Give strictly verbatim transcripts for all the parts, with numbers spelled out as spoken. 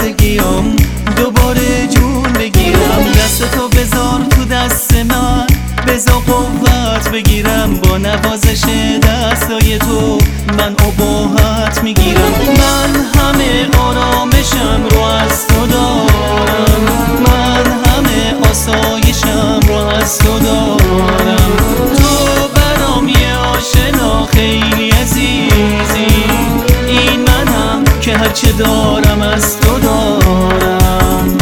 خستگیام دوباره جون بگیرم. دستتو بذار تو دست من، بذار قوت بگیرم. با نوازش دستای تو من اباحت میگیرم. من همه آرامشم رو از تو دارم، من همه آسایشم رو از تو دارم. تو برام یه آشنا خیلی عزیزی، این منم که هرچه دارم از تو دارم.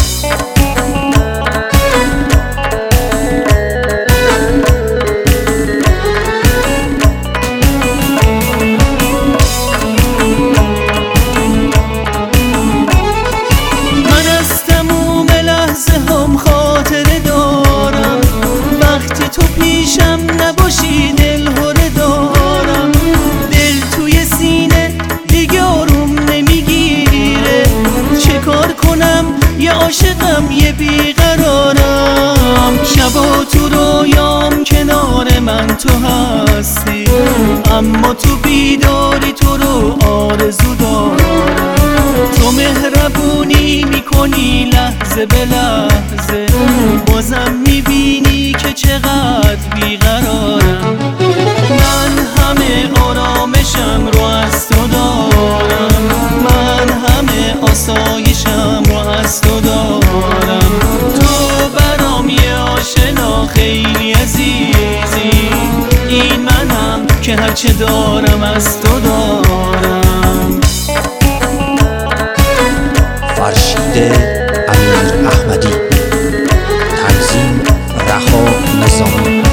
پیشم نباشی دل هره دارم، دل توی سینه دیگه آروم نمیگیره. چه کار کنم یه عاشقم یه بیقرارم. شبا تو رویام کنار من تو هستی، اما تو بیداری تو رو آرزو دارم. تو مهربونی میکنی لحظه به لحظه، بازم میبینی که چقدر بیقرارم. من همه آرامشم رو از تو دارم، من همه آسایشم رو از تو دارم. تو برام یه آشنا خیلی عزیزی، این منم که هرچه دارم از تو دارم. فرشید امیر احمدی، تنظیم رها نظامی.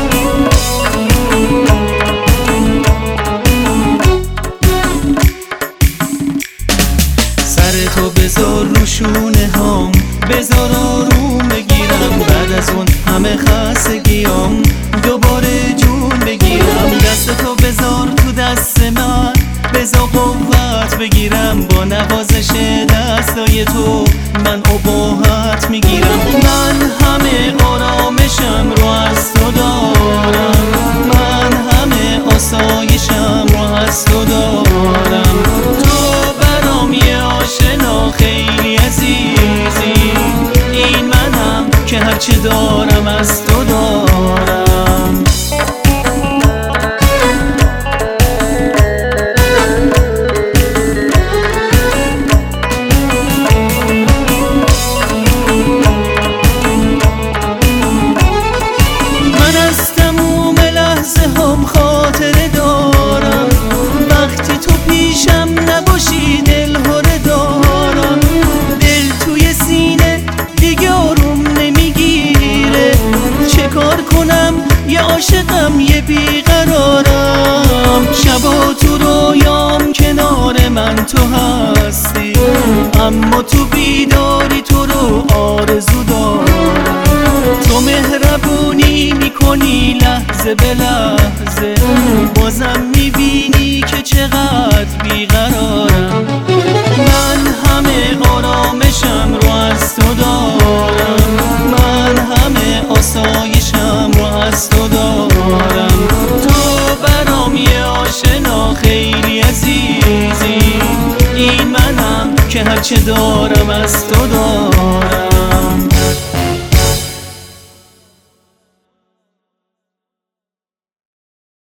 سر تو بذار رو شونه هام، بذار آروم بگیرم. بعد از اون همه خستگیام دوباره جون بگیرم. دست تو بذار تو دست من، بذار قوت بگیرم. با نوازش دستای تو من اباحت میگیرم. من همه آرامشم رو از تو دارم، من همه آسایشم رو از تو دارم. تو برام یه آشنا خیلی عزیزی، این منم که هرچه دارم از تو دارم. خاطره دارم وقتی تو پیشم نباشی دل هره دارم. دل توی سینه دیگه آروم نمیگیره. چه کار کنم یه عاشقم یه بیقرارم. شبا تو رویام کنار من تو هستی، اما تو بیداری تو رو آرزو دارم. تو مهربونی میکنی لحظه به لحظه، بازم میبینی که چقدر بیقرارم. من همه آرامشم رو از تو دارم، من همه آسایشم رو از تو دارم. تو برام یه آشنا خیلی عزیزی، این منم که هرچه دارم از تو دارم.